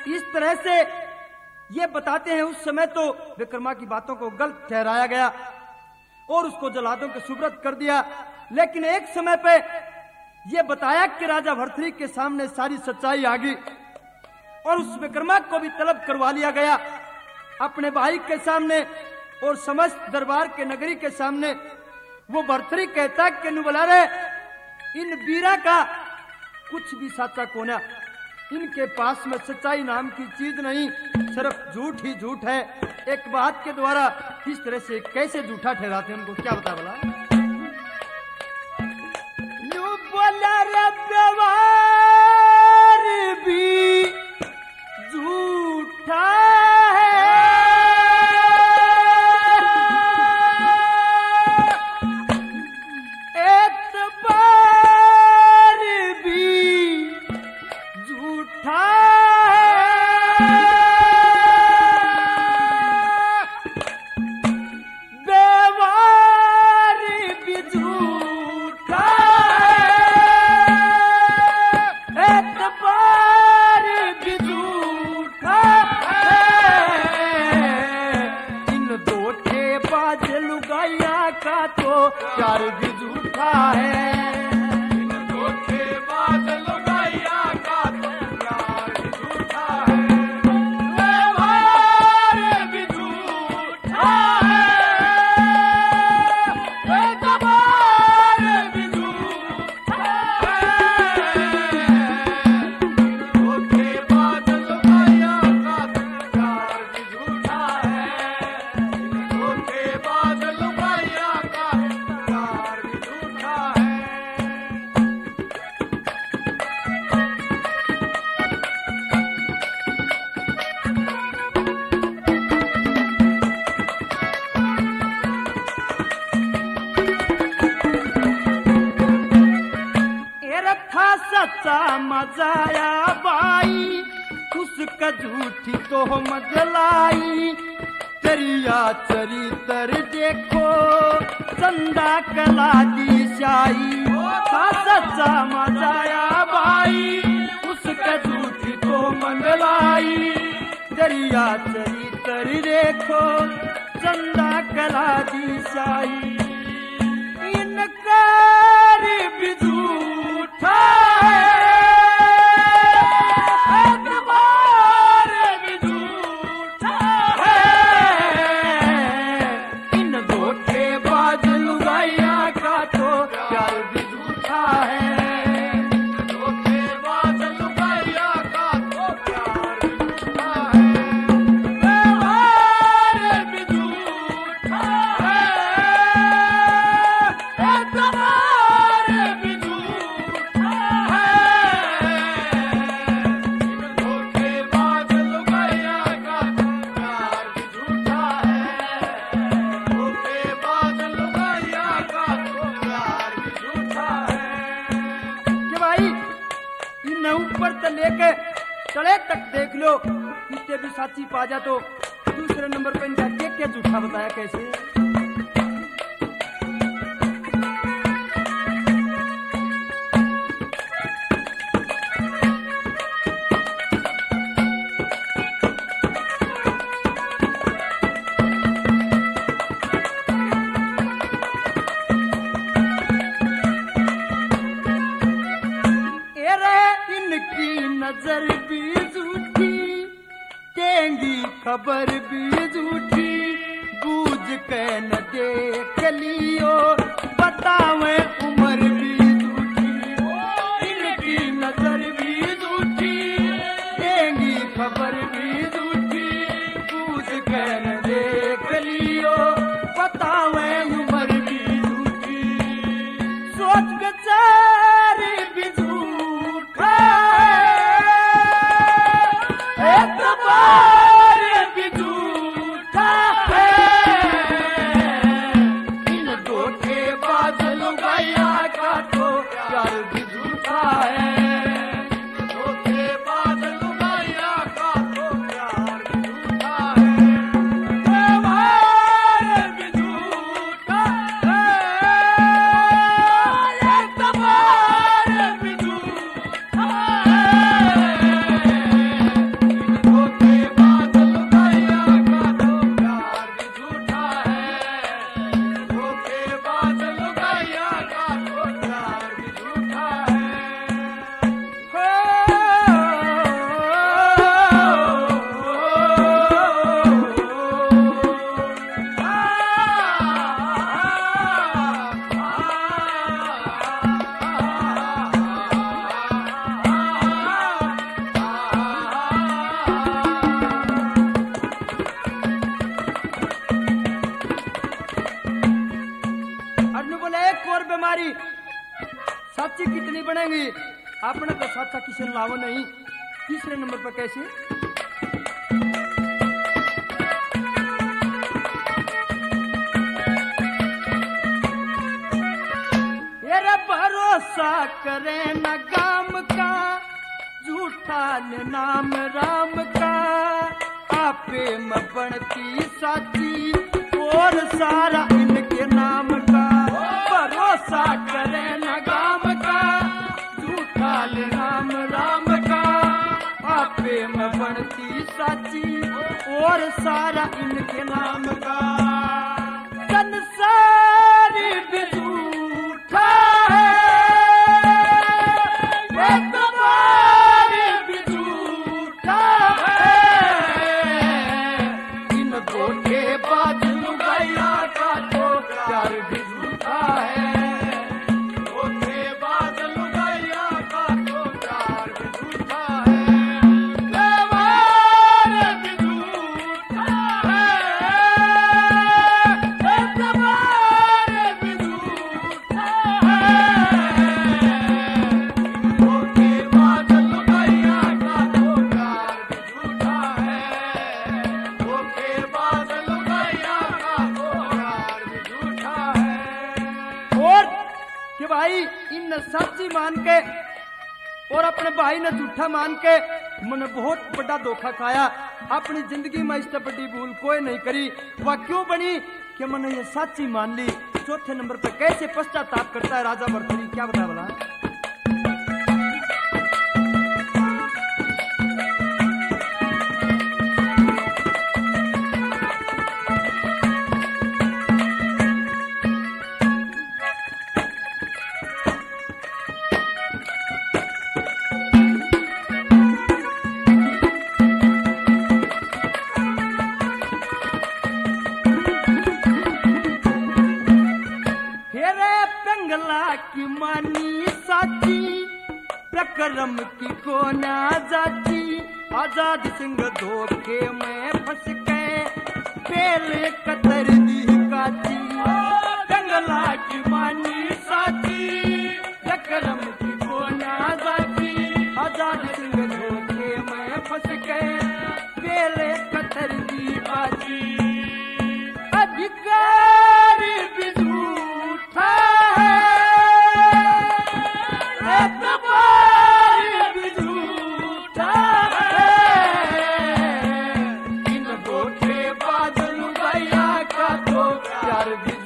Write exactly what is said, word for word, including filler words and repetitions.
इस तरह से ये बताते हैं उस समय तो विक्रमा की बातों को गलत ठहराया गया और उसको जल्लादों के सुब्रत कर दिया। लेकिन एक समय पे ये बताया कि राजा भर्तृहरि के सामने सारी सच्चाई आ गई और उस विक्रमा को भी तलब करवा लिया गया अपने भाई के सामने और समस्त दरबार के नगरी के सामने। वो भर्तृहरि कहता कि नुबला रे इन वीरा का कुछ भी साचा कोना, इनके पास में सच्चाई नाम की चीज नहीं, सिर्फ झूठ ही झूठ है। एक बात के द्वारा किस तरह से कैसे झूठा ठहराते हैं उनको क्या बता बोला नु बोला रे व्यवहार भी झूठा मजाया बाई उसका झूठी तो मजलाई तेरिया चरित्र देखो चंदा कला दी शाही सच्चा मजाया बाई उसका झूठी तो मंगलाई तेरिया चरित्र देखो चंदा कला दी शाही इनकार भी झूठा चले तक देख लो इतने भी साची पा जा तो दूसरे नंबर पे इनका क्या क्या झूठा बताया कैसे नजर भी झूठी देंगी खबर भी झूठी बूझ के न देख लियो बतावे उम्र भी झूठी इनकी नजर भी झूठी देंगी खबर भी झूठी बूझ के न देख लियो बतावे उम्र भी झूठी सोच विचार भी झूठा भी झूठा है इन धोखे बादल गया का तो प्यार भी झूठा है धोखे बादल गया का तो प्यार भी झूठा है व्यवहार भी झूठा है तबार भी झूठा है साची कितनी बनेंगी, अपने तो साचा किसी लावो नहीं। तीसरे नंबर पर कैसे? ये भरोसा करे न गाम का, झूठा न नाम राम का, आपे में बनती साची और सारा इनके नाम का। भरोसा करे न गाम का, झूठा न नाम राम का, आपे में बनती साची और सारा इनके नाम का। संसारी भी झूठा है, एतबारी भी झूठा है, इन धोखेबाज लुगाइया का तो प्यार भी झूठा है। धोखेबाज लुगाइया का तो प्यार भी झूठा है, व्यवहार भी झूठा है, एतबार भी झूठा है। धोखेबाज लुगाइया का तो प्यार भी झूठा है, धोखेबाज लुगाइया का तो प्यार भी झूठा है। और कि भाई इन सच्ची मान के और अपने भाई ने झूठा मान के मैंने बहुत बड़ा धोखा खाया। अपनी जिंदगी में इससे बड़ी भूल कोई नहीं करी। वह क्यों बनी कि मैंने ये सच्ची मान ली। चौथे नंबर पर कैसे पश्चाताप करता है राजा भरथरी, क्या बताया बोला? की मानी साची प्रकरम की को ना जाची, आजाद सिंह धोखे में फंस गए, पहले कतर दी काची। जंगला की मानी साची प्रकरम की को ना जाची, आजाद सिंह धोखे में फंस गए, पहले कतर दी काची। अधिकारी भी झूठा है, एतबारी भी झूठा है, इन धोखेबाज लुगाइया का तो प्यार भी